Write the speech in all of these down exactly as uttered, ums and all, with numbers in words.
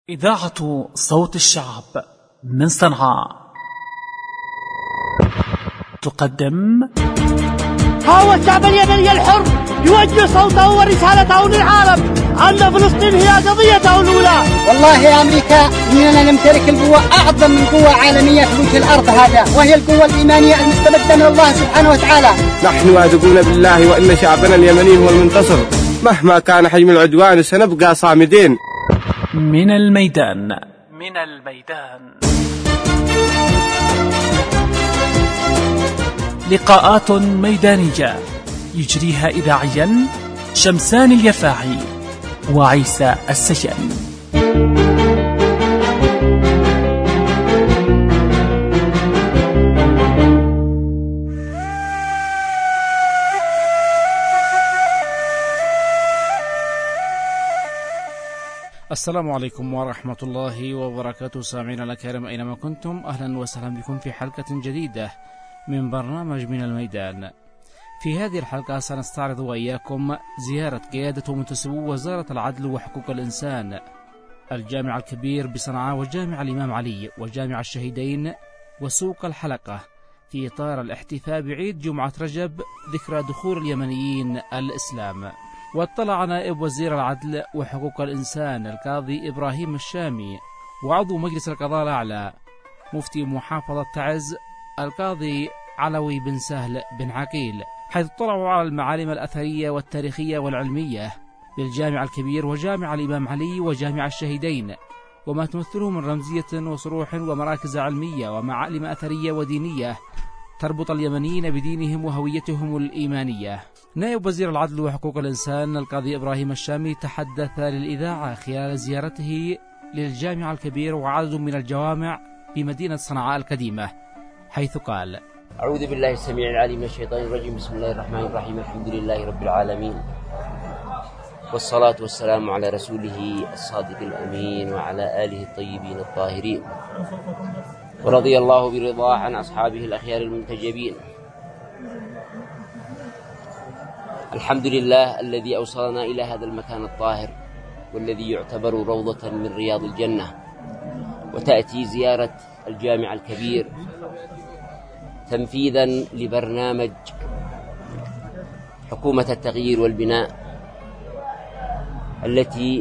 إذاعة صوت الشعب من صنعاء تقدم. ها هو الشعب اليمني الحر يوجه صوته ورسالته للعالم أن فلسطين هي قضيته الأولى. والله يا أمريكا إننا نمتلك القوة أعظم من قوة عالمية في وجه الأرض هذا، وهي القوة الإيمانية المستمدة من الله سبحانه وتعالى. نحن واثقون بالله وإن شعبنا اليمني هو المنتصر مهما كان حجم العدوان، سنبقى صامدين. من الميدان من الميدان لقاءات ميدانية يجريها إذاعيا شمسان اليفاعي وعيسى السجن. السلام عليكم ورحمة الله وبركاته. سامعينا الأكارم أينما كنتم، أهلا وسهلا بكم في حلقة جديدة من برنامج من الميدان. في هذه الحلقة سنستعرض وإياكم زيارة قيادة ومنتسبو وزارة العدل وحقوق الإنسان الجامع الكبير بصنعاء وجامع الإمام علي وجامع الشهيدين وسوق الحلقة في إطار الاحتفاء بعيد جمعة رجب ذكرى دخول اليمنيين الإسلام. واطلع نائب وزير العدل وحقوق الإنسان القاضي إبراهيم الشامي وعضو مجلس القضاء الأعلى مفتي محافظة تعز القاضي علوي بن سهل بن عقيل، حيث اطلعوا على المعالم الأثرية والتاريخية والعلمية بالجامع الكبير وجامع الإمام علي وجامع الشهيدين، وما تمثله من رمزية وصروح ومراكز علمية ومعالم أثرية ودينية تربط اليمنيين بدينهم وهويتهم الإيمانية. نائب وزير العدل وحقوق الإنسان القاضي إبراهيم الشامي تحدث للإذاعة خلال زيارته للجامع الكبير وعدد من الجوامع بمدينة صنعاء القديمة، حيث قال: أعوذ بالله السميع العليم من الشيطان الرجيم، بسم الله الرحمن الرحيم، الحمد لله رب العالمين، والصلاة والسلام على رسوله الصادق الأمين وعلى آله الطيبين الطاهرين، ورضي الله برضاه عن أصحابه الأخيار المنتجبين. الحمد لله الذي أوصلنا إلى هذا المكان الطاهر والذي يعتبر روضة من رياض الجنة، وتأتي زيارة الجامع الكبير تنفيذا لبرنامج حكومة التغيير والبناء التي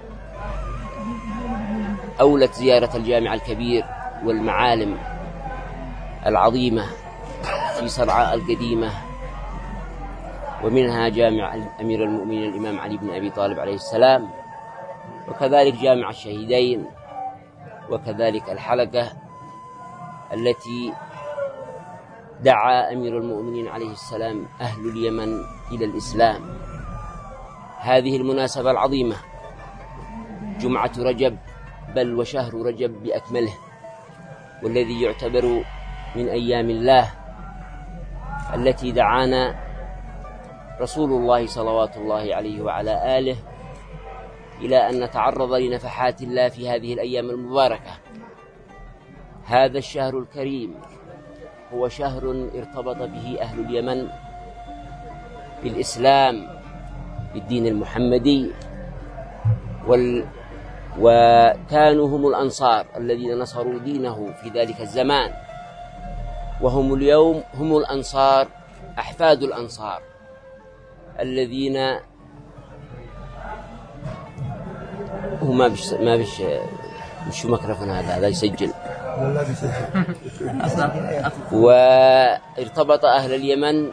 أولت زيارة الجامع الكبير والمعالم العظيمة في صنعاء القديمة، ومنها جامع أمير المؤمنين الإمام علي بن أبي طالب عليه السلام، وكذلك جامع الشهيدين، وكذلك الحلقة التي دعا أمير المؤمنين عليه السلام أهل اليمن إلى الإسلام. هذه المناسبة العظيمة جمعة رجب، بل وشهر رجب بأكمله، والذي يعتبر من أيام الله التي دعانا رسول الله صلوات الله عليه وعلى آله إلى أن نتعرض لنفحات الله في هذه الأيام المباركة. هذا الشهر الكريم هو شهر ارتبط به أهل اليمن بالإسلام، بالدين المحمدي، وال... وكانوا هم الأنصار الذين نصروا دينه في ذلك الزمان، وهم اليوم هم الأنصار أحفاد الأنصار الذين هم ما بش ما بش مش ميكروفون هذا هذا يسجل. وارتبط أهل اليمن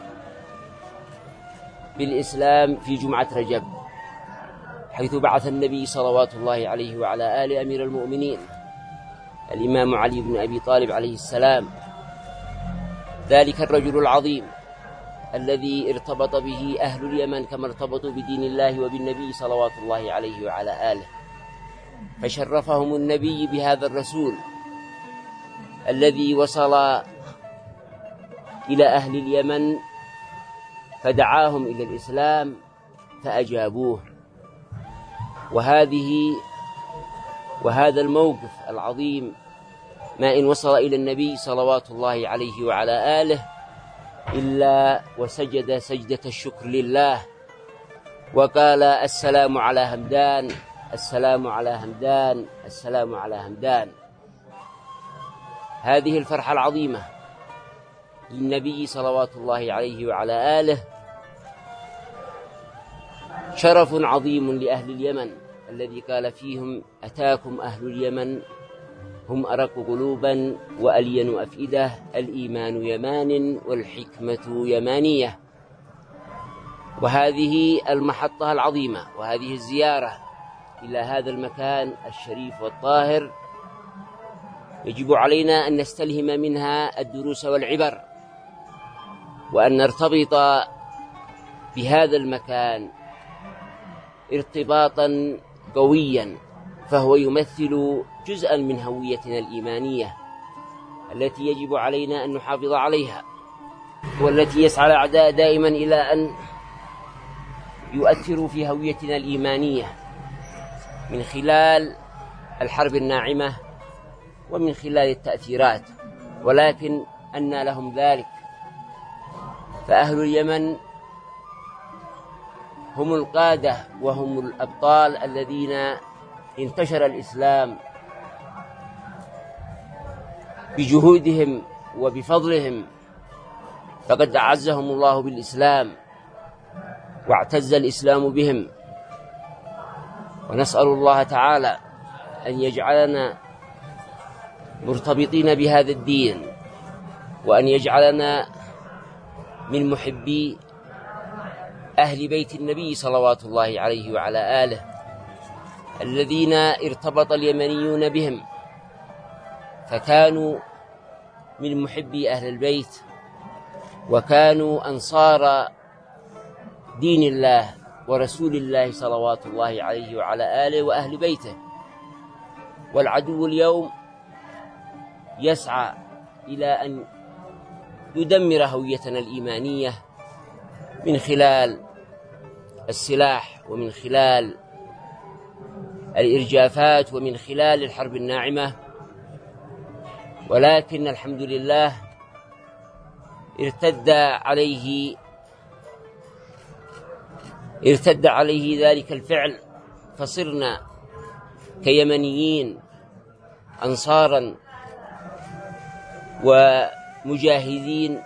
بالإسلام في جمعة رجب، حيث بعث النبي صلوات الله عليه وعلى آله أمير المؤمنين الإمام علي بن أبي طالب عليه السلام، ذلك الرجل العظيم الذي ارتبط به أهل اليمن كما ارتبطوا بدين الله وبالنبي صلوات الله عليه وعلى آله، فشرفهم النبي بهذا الرسول الذي وصل إلى أهل اليمن فدعاهم إلى الإسلام فأجابوه. وهذه وهذا الموقف العظيم ما إن وصل إلى النبي صلوات الله عليه وعلى آله إلا وسجد سجدة الشكر لله، وقال: السلام على همدان السلام على همدان، السلام على همدان. هذه الفرحة العظيمة للنبي صلوات الله عليه وعلى آله شرف عظيم لأهل اليمن الذي قال فيهم: أتاكم أهل اليمن هم أرق قلوبا وألين أفئدة، الإيمان يمان والحكمة يمانية. وهذه المحطة العظيمة وهذه الزيارة إلى هذا المكان الشريف والطاهر يجب علينا أن نستلهم منها الدروس والعبر، وأن نرتبط بهذا المكان ارتباطا قويا، فهو يمثل جزءا من هويتنا الإيمانية التي يجب علينا أن نحافظ عليها، والتي يسعى الأعداء دائما إلى أن يؤثروا في هويتنا الإيمانية من خلال الحرب الناعمة ومن خلال التأثيرات، ولكن أنى لهم ذلك. فأهل اليمن هم القادة وهم الأبطال الذين انتشر الإسلام بجهودهم وبفضلهم، فقد أعزهم الله بالإسلام واعتز الإسلام بهم. ونسأل الله تعالى أن يجعلنا مرتبطين بهذا الدين، وأن يجعلنا من محبي أهل بيت النبي صلوات الله عليه وعلى آله الذين ارتبط اليمنيون بهم، فكانوا من محبي أهل البيت وكانوا أنصار دين الله ورسول الله صلوات الله عليه وعلى آله وأهل بيته. والعدو اليوم يسعى إلى أن يدمر هويتنا الإيمانية من خلال السلاح ومن خلال الإرجافات ومن خلال الحرب الناعمة، ولكن الحمد لله ارتد عليه ارتد عليه ذلك الفعل، فصرنا كيمنيين أنصارا ومجاهدين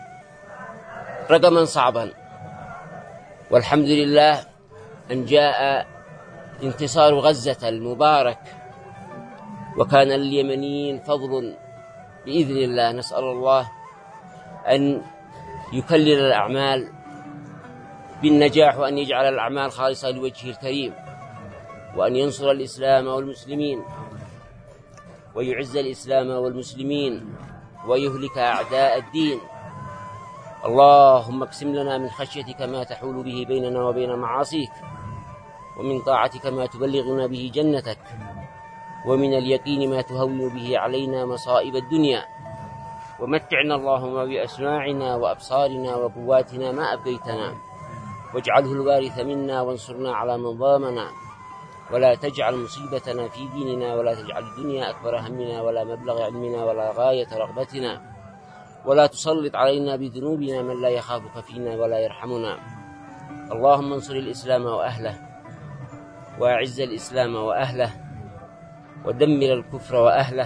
رقما صعبا. والحمد لله أن جاء انتصار غزة المبارك، وكان لليمنيين فضل بإذن الله. نسأل الله أن يكلل الأعمال بالنجاح، وأن يجعل الأعمال خالصة لوجهه الكريم، وأن ينصر الإسلام والمسلمين ويعز الإسلام والمسلمين ويهلك أعداء الدين. اللهم اقسم لنا من خشيتك ما تحول به بيننا وبين معاصيك، ومن طاعتك ما تبلغنا به جنتك، ومن اليقين ما تهون به علينا مصائب الدنيا، ومتعنا اللهم بأسماعنا وأبصارنا وقواتنا ما أبقيتنا، واجعله الوارث منا وانصرنا على من ظلمنا، ولا تجعل مصيبتنا في ديننا، ولا تجعل الدنيا أكبر همنا ولا مبلغ علمنا ولا غاية رغبتنا، ولا تسلط علينا بذنوبنا من لا يخافك فينا ولا يرحمنا. اللهم انصر الإسلام وأهله، وأعز الإسلام وأهله، ودمر الكفر وأهله.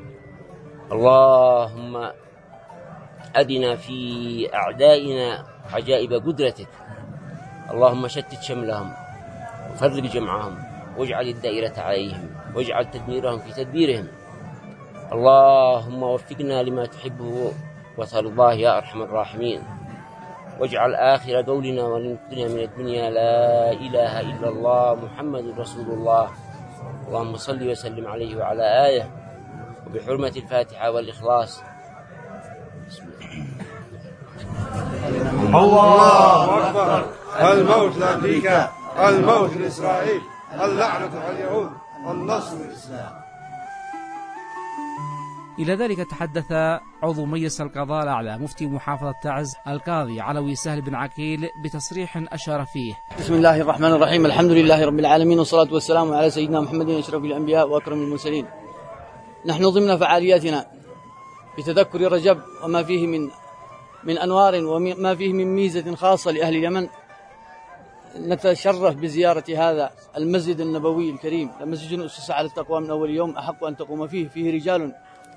اللهم أدنا في أعدائنا عجائب قدرتك. اللهم شتت شملهم وفرق جمعهم، واجعل الدائرة عليهم، واجعل تدميرهم في تدبيرهم. اللهم وفقنا لما تحبه وترضاه يا أرحم الراحمين، واجعل آخر قولنا وننقلنا من الدنيا لا إله إلا الله محمد رسول الله. اللهم صل وسلم عليه وعلى آله، وبحرمة الفاتحة والإخلاص. بسم الله. الله أكبر. الموت لأمريكا، الموت لإسرائيل، اللعنة على اليهود، النصر للإسلام. إلى ذلك تحدث عضو مجلس القضاء الأعلى مفتي محافظة تعز القاضي علوي سهل بن عقيل بتصريح أشار فيه: بسم الله الرحمن الرحيم، الحمد لله رب العالمين، والصلاة والسلام على سيدنا محمد أشرف الأنبياء وأكرم المرسلين. نحن ضمن فعالياتنا بتذكر رجب وما فيه من من أنوار وما فيه من ميزة خاصة لأهل اليمن، نتشرف بزيارة هذا المسجد النبوي الكريم، المسجد أسس على التقوى من أول يوم أحق أن تقوم فيه. فيه رجال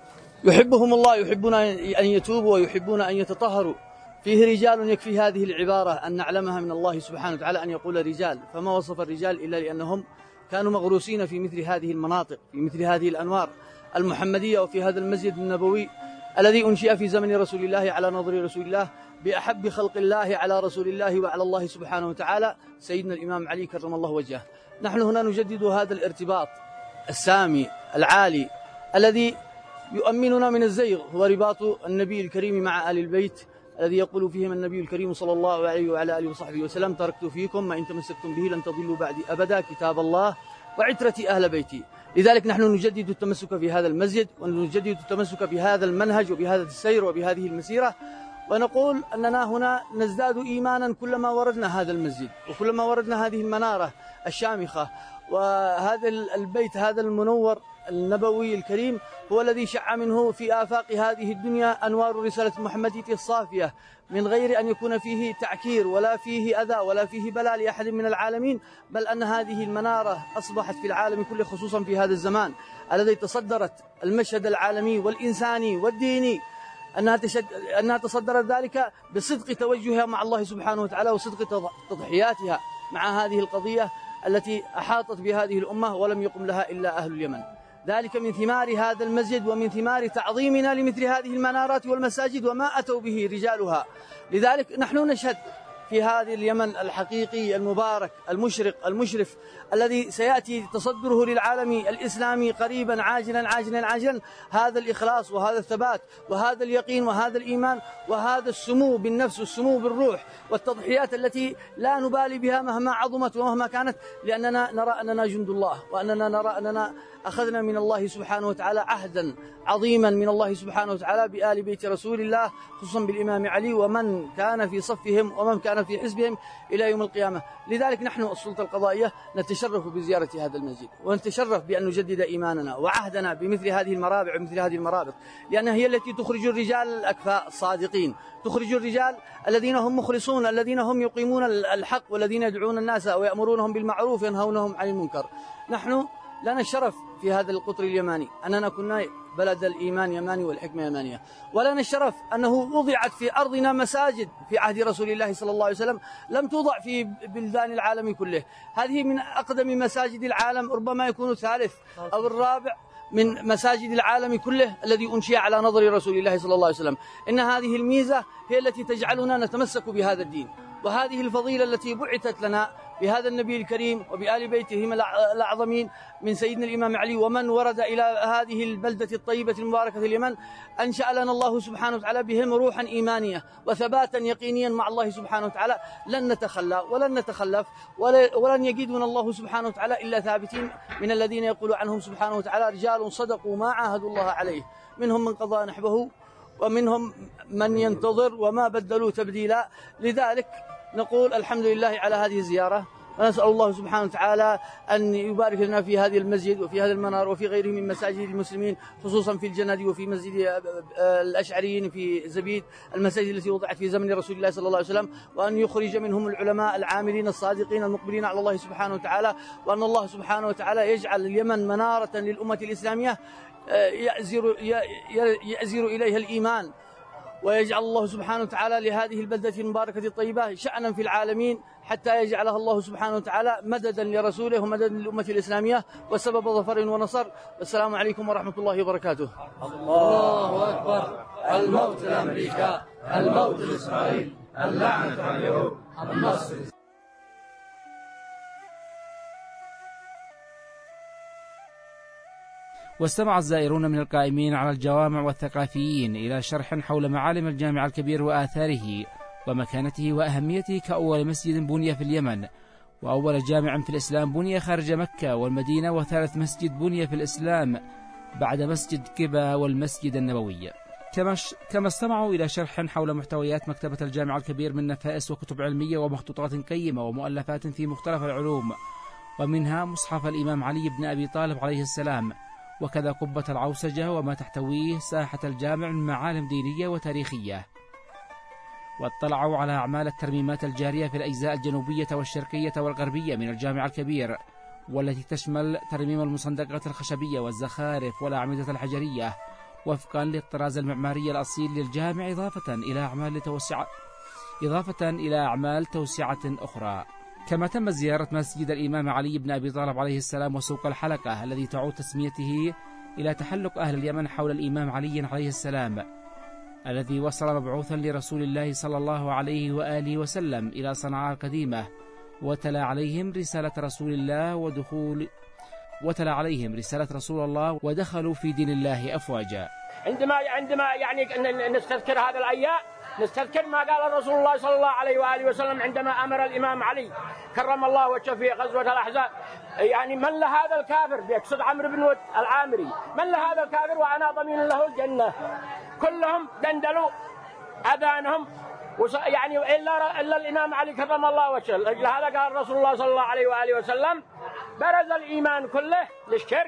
يحبهم الله، يحبون أن يتوبوا ويحبون أن يتطهروا. فيه رجال يكفي هذه العبارة أن نعلمها من الله سبحانه وتعالى أن يقول رجال، فما وصف الرجال إلا لأنهم كانوا مغروسين في مثل هذه المناطق، في مثل هذه الأنوار المحمدية، وفي هذا المسجد النبوي الذي أنشئ في زمن رسول الله على نظر رسول الله بأحب خلق الله على رسول الله وعلى الله سبحانه وتعالى سيدنا الإمام علي كرم الله وجهه. نحن هنا نجدد هذا الارتباط السامي العالي الذي يؤمننا من الزيغ، هو رباط النبي الكريم مع آل البيت الذي يقول فيهم النبي الكريم صلى الله عليه وعلى آله وصحبه وسلم: تركت فيكم ما إن تمسكتم به لن تضلوا بعدي أبدا، كتاب الله وعترتي أهل بيتي. لذلك نحن نجدد التمسك في هذا المسجد، ونجدد التمسك بهذا المنهج وبهذا السير وبهذه المسيرة، ونقول أننا هنا نزداد إيمانا كلما وردنا هذا المسجد وكلما وردنا هذه المنارة الشامخة، وهذا البيت هذا المنور النبوي الكريم هو الذي شع منه في آفاق هذه الدنيا أنوار الرسالة المحمدية الصافية، من غير أن يكون فيه تعكير ولا فيه أذى ولا فيه بلاء لأحد من العالمين، بل أن هذه المنارة أصبحت في العالم كله، خصوصا في هذا الزمان الذي تصدرت المشهد العالمي والإنساني والديني، أنها, تشد... أنها تصدرت ذلك بصدق توجهها مع الله سبحانه وتعالى وصدق تضحياتها مع هذه القضية التي أحاطت بهذه الأمة ولم يقم لها إلا أهل اليمن. ذلك من ثمار هذا المسجد ومن ثمار تعظيمنا لمثل هذه المنارات والمساجد وما أتوا به رجالها. لذلك نحن نشهد في هذه اليمن الحقيقي المبارك المشرق المشرف الذي سيأتي تصدره للعالم الإسلامي قريبا عاجلا عاجلا عاجلا هذا الإخلاص وهذا الثبات وهذا اليقين وهذا الإيمان وهذا السمو بالنفس والسمو بالروح والتضحيات التي لا نبالي بها مهما عظمت ومهما كانت، لأننا نرى أننا جند الله، وأننا نرى أننا أخذنا من الله سبحانه وتعالى عهدا عظيما من الله سبحانه وتعالى بآل بيت رسول الله، خصوصا بالإمام علي ومن كان في صفهم ومن كان في حزبهم إلى يوم القيامة. لذلك نحن السلطة القضائية نتشرف بزيارة هذا المسجد، ونتشرف بأن نجدد إيماننا وعهدنا بمثل هذه المرابع ومثل هذه المرابط، لأنها هي التي تخرج الرجال الأكفاء الصادقين، تخرج الرجال الذين هم مخلصون، الذين هم يقيمون الحق، والذين يدعون الناس ويأمرونهم بالمعروف وينهونهم عن المنكر. نحن لنا الشرف في هذا القطر اليماني أننا كنا بلد الإيمان يماني والحكمة يمانية، ولنا الشرف أنه وضعت في أرضنا مساجد في عهد رسول الله صلى الله عليه وسلم لم توضع في بلدان العالم كله. هذه من أقدم مساجد العالم، ربما يكون الثالث أو الرابع من مساجد العالم كله الذي أنشئ على نظر رسول الله صلى الله عليه وسلم. إن هذه الميزة هي التي تجعلنا نتمسك بهذا الدين، وهذه الفضيلة التي بعثت لنا بهذا النبي الكريم وبآل بيته الأعظمين من سيدنا الإمام علي ومن ورد إلى هذه البلدة الطيبة المباركة اليمن، أنشأ لنا الله سبحانه وتعالى بهم روحا إيمانية وثباتا يقينيا مع الله سبحانه وتعالى. لن نتخلى ولن نتخلف ولن يجدنا الله سبحانه وتعالى إلا ثابتين من الذين يقول عنهم سبحانه وتعالى: رجال صدقوا ما عاهدوا الله عليه، منهم من قضى نحبه ومنهم من ينتظر وما بدلوا تبديلا. لذلك نقول الحمد لله على هذه الزيارة، ونسأل الله سبحانه وتعالى أن يبارك لنا في هذه المسجد وفي هذا المنار وفي غيره من مساجد المسلمين، خصوصا في الجنادي وفي مسجد الأشعريين في زبيد، المساجد التي وضعت في زمن رسول الله صلى الله عليه وسلم، وأن يخرج منهم العلماء العاملين الصادقين المقبلين على الله سبحانه وتعالى، وأن الله سبحانه وتعالى يجعل اليمن منارة للأمة الإسلامية يأزر, يأزر إليها الإيمان، ويجعل الله سبحانه وتعالى لهذه البلدة المباركة الطيبة شأنا في العالمين، حتى يجعلها الله سبحانه وتعالى مددا لرسوله ومددا للأمة الإسلامية وسبب ظفر ونصر. والسلام عليكم ورحمة الله وبركاته. الله أكبر. الموت لأمريكا، الموت لإسرائيل، اللعنة على اليهود، النصر. واستمع الزائرون من القائمين على الجوامع والثقافيين إلى شرح حول معالم الجامع الكبير وآثاره ومكانته وأهميته كأول مسجد بني في اليمن، وأول جامع في الإسلام بني خارج مكة والمدينة، وثالث مسجد بني في الإسلام بعد مسجد قباء والمسجد النبوي. كما استمعوا إلى شرح حول محتويات مكتبة الجامع الكبير من نفائس وكتب علمية ومخطوطات قيمة ومؤلفات في مختلف العلوم، ومنها مصحف الإمام علي بن أبي طالب عليه السلام، وكذا قبة العوسجة وما تحتويه ساحة الجامع من معالم دينية وتاريخية. واطلعوا على أعمال الترميمات الجارية في الأجزاء الجنوبية والشرقية والغربية من الجامع الكبير، والتي تشمل ترميم المصندقات الخشبية والزخارف والأعمدة الحجرية وفقا للطراز المعماري الأصيل للجامع، إضافة إلى أعمال لتوسع إضافة إلى أعمال توسعة أخرى. كما تم زيارة مسجد الإمام علي بن أبي طالب عليه السلام وسوق الحلقة، الذي تعود تسميته إلى تحلق أهل اليمن حول الإمام علي عليه السلام، الذي وصل مبعوثا لرسول الله صلى الله عليه وآله وسلم إلى صنعاء القديمة، وتلا عليهم رسالة رسول الله ودخول وتلا عليهم رسالة رسول الله ودخلوا في دين الله أفواجا. عندما عندما يعني نستذكر هذا الأيام نستذكر ما قال رسول الله صلى الله عليه وآله وسلم عندما أمر الإمام علي كرم الله وجهه في غزوة الأحزاب، يعني من لهذا الكافر، بيقصد عمرو بن ود العامري، من لهذا الكافر وأنا ضمين له الجنة. كلهم دندلوا أذانهم يعني إلا إلا الإمام علي كرم الله وجهه. لهذا قال رسول الله صلى الله عليه وآله وسلم برز الإيمان كله للشرك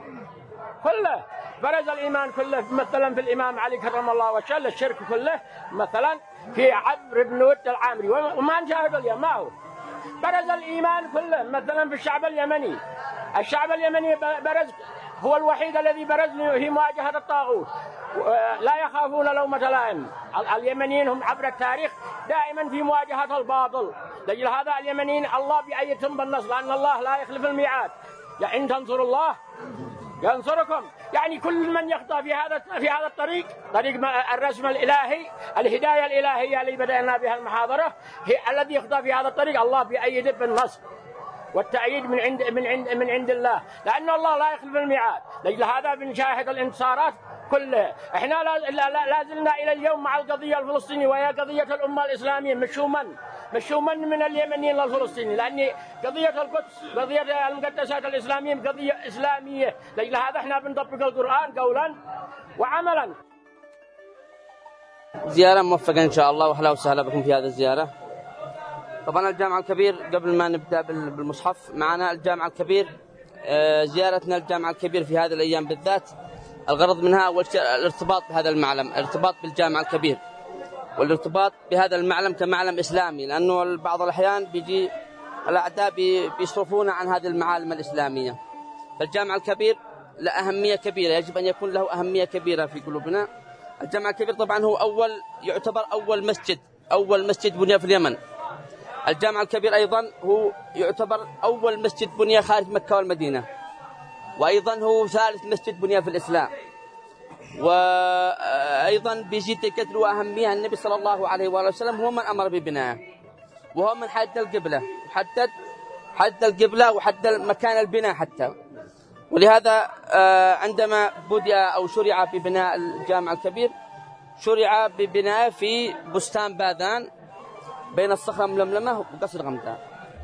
كله، برز الإيمان كله مثلا في الإمام علي كرم الله وجهه للشرك كله، مثلا في عمرو بن ود العامري وما نشاهد اليوم ما هو. برز الإيمان كله مثلا في الشعب اليمني، الشعب اليمني برز هو الوحيد الذي برز في مواجهة الطاغوت، لا يخافون لومة لائم. اليمنيين هم عبر التاريخ دائما في مواجهة الباطل، لأجل هذا اليمنيين الله بأيدهم بالنصر، لأن الله لا يخلف الميعاد. يعني إن تنصروا الله ينصركم. يعني كل من يخطى في هذا في هذا الطريق، طريق الرسم الإلهي، الهداية الإلهية اللي بدأنا بها المحاضرة، هي الذي يخطى في هذا الطريق الله بأيده بالنصر والتأييد من عند من عند من عند الله، لأن الله لا يخلف الميعاد. لأجل هذا بنشاهد الانتصارات كلها. احنا لا زلنا إلى اليوم مع القضية الفلسطينية، وهي قضية الأمة الإسلامية، مشوا من مشوا من من اليمنيين للفلسطينيين، لأن قضية القدس قضية المقدسات الإسلامية قضية إسلامية. لأجل هذا احنا بنطبق القرآن قولا وعملا. زيارة موفقة إن شاء الله، وأهلا وسهلا بكم في هذه الزيارة. طبعا الجامع الكبير، قبل ما نبدأ بالمصحف معنا الجامع الكبير، زيارتنا الجامع الكبير في هذه الأيام بالذات الغرض منها أول شيء الارتباط بهذا المعلم، الارتباط بالجامع الكبير، والارتباط بهذا المعلم كمعلم إسلامي، لأنه بعض الأحيان بيجي الأعداء بيصرفون عن هذه المعالم الإسلامية. فالجامع الكبير له أهمية كبيرة، يجب أن يكون له أهمية كبيرة في قلوبنا. الجامع الكبير طبعا هو أول يعتبر أول مسجد أول مسجد بني في اليمن. الجامع الكبير أيضا هو يعتبر أول مسجد بني خارج مكة والمدينة، وأيضا هو ثالث مسجد بني في الإسلام. وأيضا بيزيد كثر وأهمية النبي صلى الله عليه وآله وسلم هو من أمر ببنائه، وهو من حدد القبلة وحدد حدد القبلة وحدد مكان البناء حتى. ولهذا عندما بدأ أو شرع ببناء الجامع الكبير، شرع ببناء في بستان باذان بين الصخرة الململمة وقصر غمدان.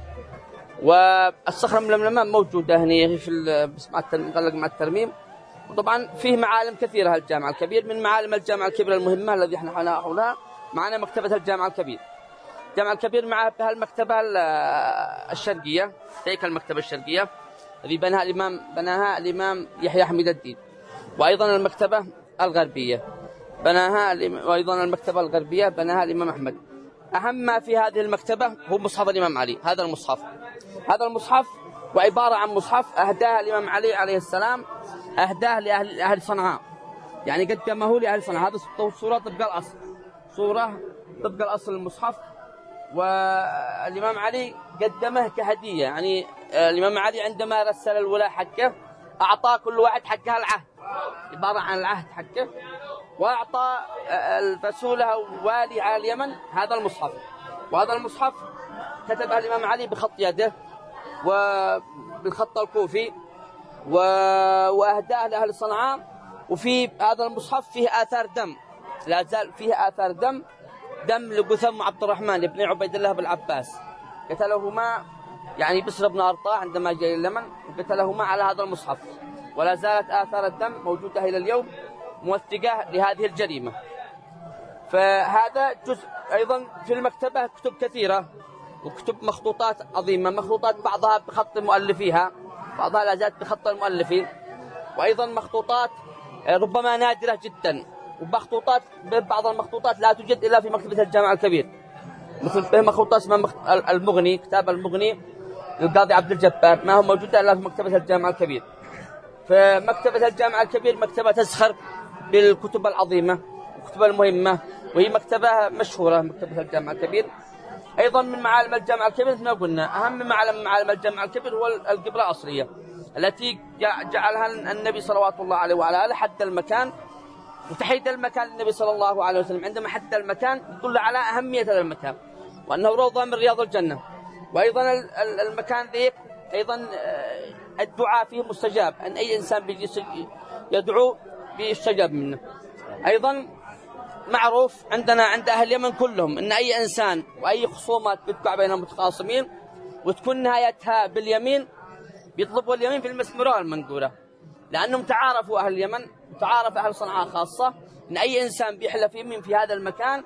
والصخرة الململمة موجودة هنا في المقلق مع الترميم. وطبعا فيه معالم كثيرة الجامع الكبير. من معالم الجامع الكبير المهمة الذي احنا حولها معنا مكتبة الجامع الكبير. الجامع الكبير مع المكتبة الشرقية، تلك المكتبة الشرقية الذي بناها الإمام بناها الإمام يحيى حميد الدين. وأيضا المكتبة الغربية بناها وأيضا المكتبة الغربية بناها الإمام أحمد. أهم ما في هذه المكتبة هو مصحف الإمام علي. هذا المصحف هذا المصحف وعبارة عن مصحف أهداه الإمام علي عليه السلام، أهداه لأهل أهل صنعاء، يعني قدمه لأهل صنعاء. هذا صورة طبق الأصل، صورة طبق الأصل المصحف، والإمام علي قدمه كهدية. يعني الإمام علي عندما رسل الولاء حقه أعطى كل واحد حقها العهد، عبارة عن العهد حقه، وأعطى الرسول والي على اليمن هذا المصحف. وهذا المصحف كتبه الإمام علي بخط يده وبالخط الكوفي، وأهداه لأهل صنعاء. وفي هذا المصحف فيه آثار دم، لا زال فيه آثار دم دم لقثم عبد الرحمن بن عبيد الله بن عباس، قتلهما يعني بسر بن أرطاة عندما جاء اليمن، قتلهما على هذا المصحف. ولا زالت آثار الدم موجودة إلى اليوم موثقة لهذه الجريمة. فهذا جزء. أيضا في المكتبة كتب كثيرة وكتب مخطوطات عظيمة، مخطوطات بعضها بخط مؤلفيها، بعضها لا زالت بخط المؤلفين، وأيضا مخطوطات ربما نادرة جدا ومخطوطات بعض المخطوطات لا توجد إلا في مكتبة الجامع الكبير، مثل مخطوطات اسمها المغني، كتاب المغني للقاضي عبد الجبار ما هو موجود إلا في مكتبة الجامع الكبير. فمكتبة الجامع الكبير مكتبة تزخر بالكتب العظيمة والكتب المهمة، وهي مكتبة مشهورة مكتبة الجامع الكبير. أيضا من معالم الجامع الكبير مثل ما قلنا أهم معالم معالم الجامع الكبير هو القبلة الأصلية التي جعلها النبي صلوات الله عليه وعلى آله حد المكان وتحديد المكان للنبي صلى الله عليه وسلم. عندما حدد المكان يدل على أهمية هذا المكان وأنه روضة من رياض الجنة. وأيضا المكان ذيك أيضا الدعاء فيه مستجاب، أن أي إنسان بيجي يدعو بيستجاب منه. أيضا معروف عندنا عند أهل اليمن كلهم أن أي إنسان وأي خصومات بتقع بين المتخاصمين وتكون نهايتها باليمين بيطلبوا اليمين في المسمورة والمنقورة، لأنهم تعارفوا أهل اليمن وتعارف أهل صنعاء خاصة أن أي إنسان بيحلف يمين في هذا المكان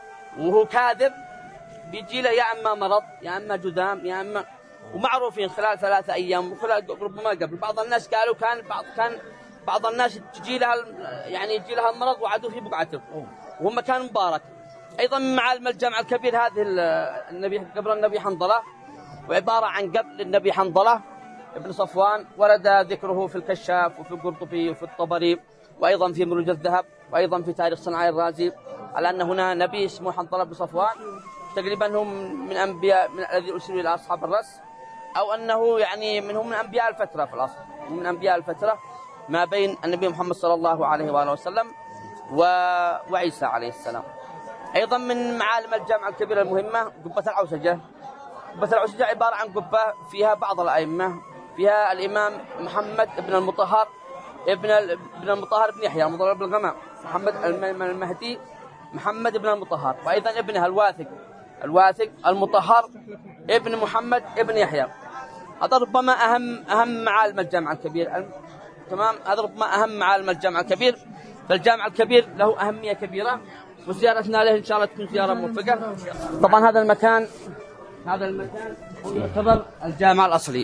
وهو كاذب بيجي له يا أما مرض يا أما جذام يا أما، ومعروفين خلال ثلاثة أيام وخلال ربما قبل. بعض الناس قالوا كان بعض كان بعض الناس تجي لها يعني يجي لها المرض وعدوا في بقعته وهو مكان مبارك. أيضا من معالم الجامع الكبير هذه النبي قبر النبي حنظلة، وعبارة عن قبر النبي حنظلة ابن صفوان ورد ذكره في الكشاف وفي القرطبي وفي الطبري وأيضا في مروج الذهب وأيضا في تاريخ صنعاء الرازي على أن هنا نبي اسمه حنظلة بن صفوان تقريبا هم من أنبياء من الذي أرسلوا إلى أصحاب الرس، أو أنه يعني منهم من أنبياء الفترة في الأصل، من أنبياء الفترة ما بين النبي محمد صلى الله عليه وآله وسلم و... وعيسى عليه السلام. أيضا من معالم الجامع الكبيرة المهمة قبة العوسجة. قبة العوسجة عبارة عن قبة فيها بعض الأئمة، فيها الإمام محمد بن المطهر ابن ابن المطهر بن يحيى المضرب بالغمام، محمد المهدي محمد بن المطهر، وأيضا ابنها الواثق الواثق المطهر ابن محمد ابن يحيى. هذا ربما أهم أهم معالم الجامع الكبير. تمام، هذا ربما أهم معالم الجامع الكبير. فالجامع الكبير له أهمية كبيرة وزيارتنا له إن شاء الله تكون زيارة موفقة. طبعا هذا المكان هذا المكان يعتبر الجامع الأصلي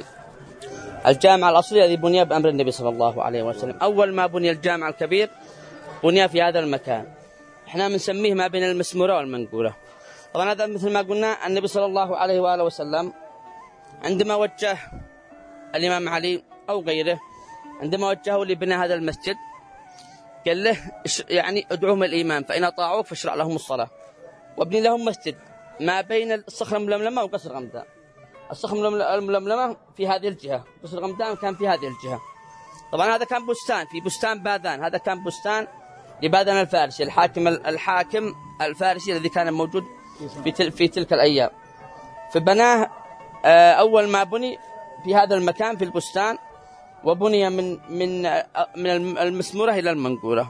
الجامع الأصلي الذي بني بأمر النبي صلى الله عليه وسلم. أول ما بني الجامع الكبير بني في هذا المكان، احنا بنسميه ما بين المسمورة والمنقورة. طبعا هذا مثل ما قلنا النبي صلى الله عليه وآله وسلم عندما وجه الإمام علي أو غيره عندما وجهه لبناء هذا المسجد قال له يعني ادعوهم الإيمان فإن أطاعوك فاشرع لهم الصلاة وابني لهم مسجد ما بين الصخرة الململمة وقصر غمدان. الصخرة الململمة في هذه الجهة، قصر غمدان كان في هذه الجهة. طبعا هذا كان بستان في بستان باذان، هذا كان بستان لباذان الفارسي الحاكم الحاكم الفارسي الذي كان موجود في تل في تلك الأيام. فبناه أول ما بني في هذا المكان في البستان، وبني من من من المسمورة إلى المنقورة.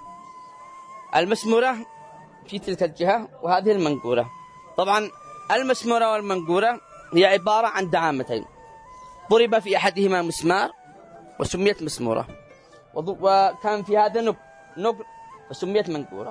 المسمورة في تلك الجهة وهذه المنقورة. طبعا المسمورة والمنقورة هي عبارة عن دعامتين ضرب في أحدهما مسمار وسميت مسمورة، وكان في هذا نقر نقر وسميت منقورة.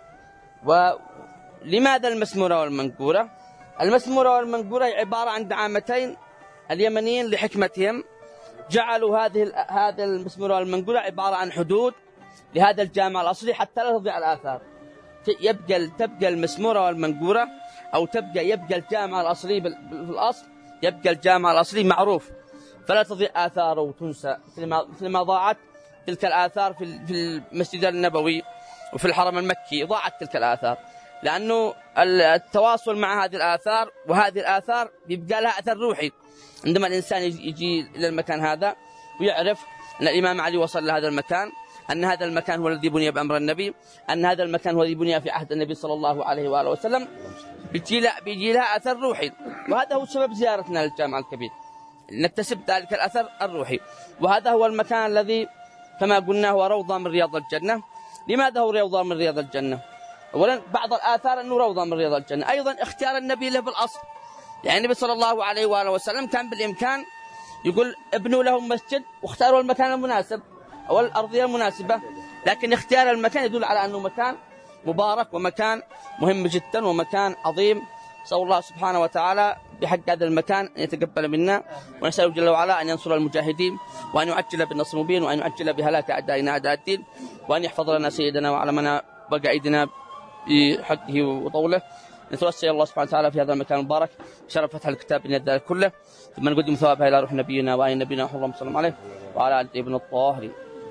ولماذا المسمورة والمنقورة؟ المسمورة والمنقورة عبارة عن دعامتين اليمنيين لحكمتهم جعلوا هذه هذا المسمورة والمنقورة عبارة عن حدود لهذا الجامع الأصلي حتى لا تضيع الآثار. يبقى تبقى المسمورة والمنقورة أو تبقى يبقى الجامع الأصلي في الأصل يبقى الجامع الأصلي معروف فلا تضيع آثاره وتنسى مثل ما ضاعت تلك الآثار في المسجد النبوي وفي الحرم المكي. ضاعت تلك الآثار لأنه التواصل مع هذه الآثار وهذه الآثار بيبقى لها أثر روحي عندما الإنسان يجي إلى المكان هذا ويعرف أن الإمام علي وصل لهذا المكان، أن هذا المكان هو الذي بني بأمر النبي، أن هذا المكان هو الذي بني في عهد النبي صلى الله عليه وآله وسلم. بيجي لها بيجي لها أثر روحي، وهذا هو سبب زيارتنا للجامع الكبير، نكتسب ذلك الأثر الروحي. وهذا هو المكان الذي كما قلنا هو روضة من رياض الجنة. لماذا هو روضة من رياض الجنة؟ أولا بعض الآثار أنه روضة من رياض الجنة. أيضا اختيار النبي له بالأصل، يعني النبي صلى الله عليه وآله وسلم كان بالإمكان يقول ابنوا لهم مسجد واختاروا المكان المناسب أو الأرضية المناسبة، لكن اختيار المكان يدل على أنه مكان مبارك ومكان مهم جدا ومكان عظيم. نسأل الله سبحانه وتعالى بحق هذا المكان أن يتقبل منا، ونسأله جل وعلا أن ينصر المجاهدين وأن يعجل بالنصر المبين وأن يعجل بهلاك أعدائنا أعداء الدين، وأن يحفظ لنا سيدنا وعلمنا بقعيدنا بحقه وطوله. نتوسل الله سبحانه وتعالى في هذا المكان المبارك بشرف فتح الكتاب بإذن الله كله، ثم نقدم ثوابها إلى روح نبينا وآل نبينا محمد صلى الله عليه وسلم وعلى آل ابن الطاهرين.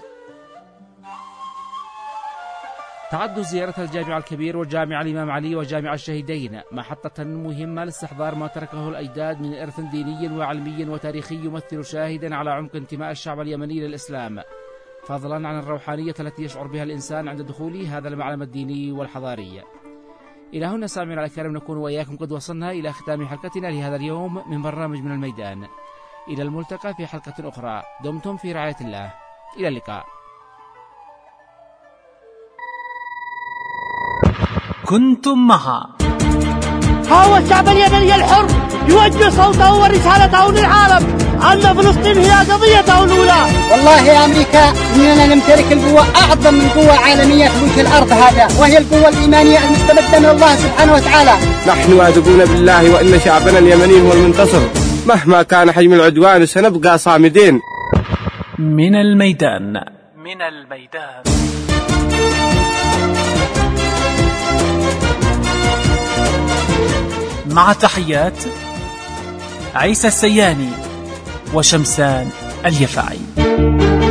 تعد زيارة الجامع الكبير وجامع الإمام علي وجامع الشهيدين محطة مهمة لاستحضار ما تركه الأجداد من إرث ديني وعلمي وتاريخي يمثل شاهدا على عمق انتماء الشعب اليمني للإسلام، فضلا عن الروحانية التي يشعر بها الإنسان عند دخوله هذا المعلم الديني والحضاري. إلى هنا سامعنا الكرام نكون وإياكم قد وصلنا إلى ختام حلقتنا لهذا اليوم من برنامج من الميدان. إلى الملتقى في حلقة أخرى، دمتم في رعاية الله، إلى اللقاء. كنتم مع ها هو الشعب اليمني الحر يوجه صوته ورسالته للعالم أن فلسطين هي قضيته الأولى. والله يا أمريكا إننا نمتلك القوة أعظم من قوة عالمية في وجه الأرض هذا، وهي القوة الإيمانية المستمدة من الله سبحانه وتعالى. نحن واثقون بالله وإن شعبنا اليمني هو المنتصر، مهما كان حجم العدوان سنبقى صامدين. من الميدان. من الميدان. مع تحيات عيسى السياني وشمسان اليفعي.